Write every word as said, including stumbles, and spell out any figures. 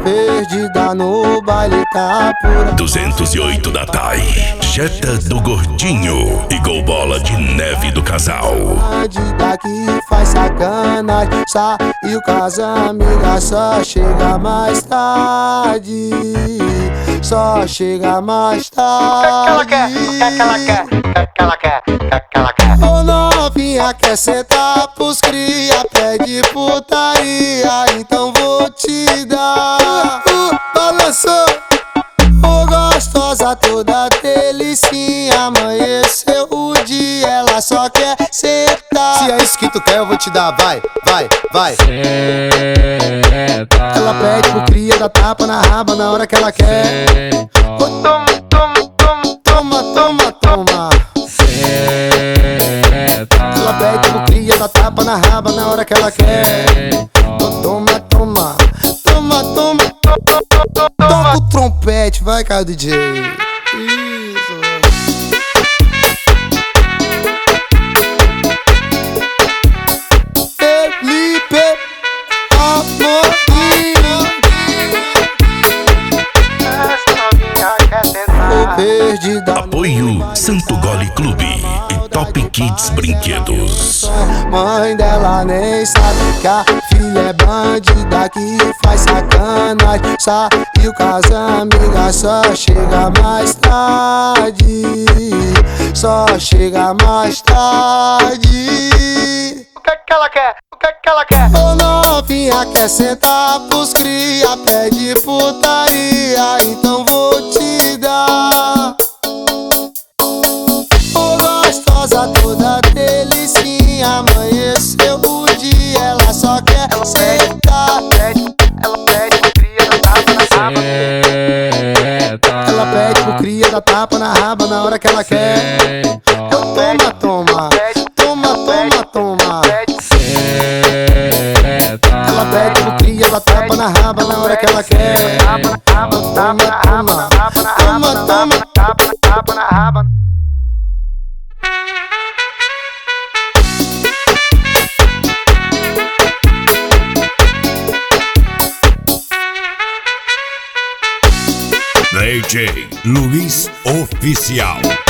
perdida no baile, tá pura. duzentos e oito da T A I, Jetta do Gordinho e Gol Bola de Neve do Casal. Bandida que faz sacanagem, saiu com as amigas, só chega mais tarde. Só chega mais tarde. O que ela quer? O que ela quer? O que ela quer? O que ela quer? Ô novinha, quer sentar pros cria, pede putaria, então vou te dar. Uh, balançou, ô gostosa toda delicinha, amanheceu o dia, ela só quer sentar. Se é isso que tu quer, eu vou te dar, vai, vai, vai. Senta. Ela pede pro cria, dá tapa na raba na hora que ela quer. Ô, toma, toma, toma, toma, toma, toma. Ela pede pro cria, dá tapa na raba na hora que ela quer. Ô, toma, toma, toma, toma, toma. Toca o trompete, vai, cara, D J. Isso. Felipe Amorim. Essa novinha quer sentar. Perdida. Apoio Santo Gole Clube e Top Kids Brinquedos. Mãe dela nem sabe que a filha é bandida que faz sacanagem, saiu com as amigas, só chega mais tarde. Só chega mais tarde. O que que ela quer? O que que ela quer? Ô novinha, quer sentar pros cria, pede putaria, então vou te dar. Ô gostosa toda delicinha, amanheceu o dia, ela só quer Ela sentar. pede, ela pede pro cria, dá tapa na raba. Senta. Ela pede pro cria, dá tapa na raba na hora que ela quer. Eu toma, toma, toma, toma, toma. Pede, Senta. Ela pede pro cria, dá tapa na raba na hora que ela quer. tapa na raba, tapa na raba, tapa na raba, Toma, toma. tapa na tapa na raba. D J Luiz Oficial.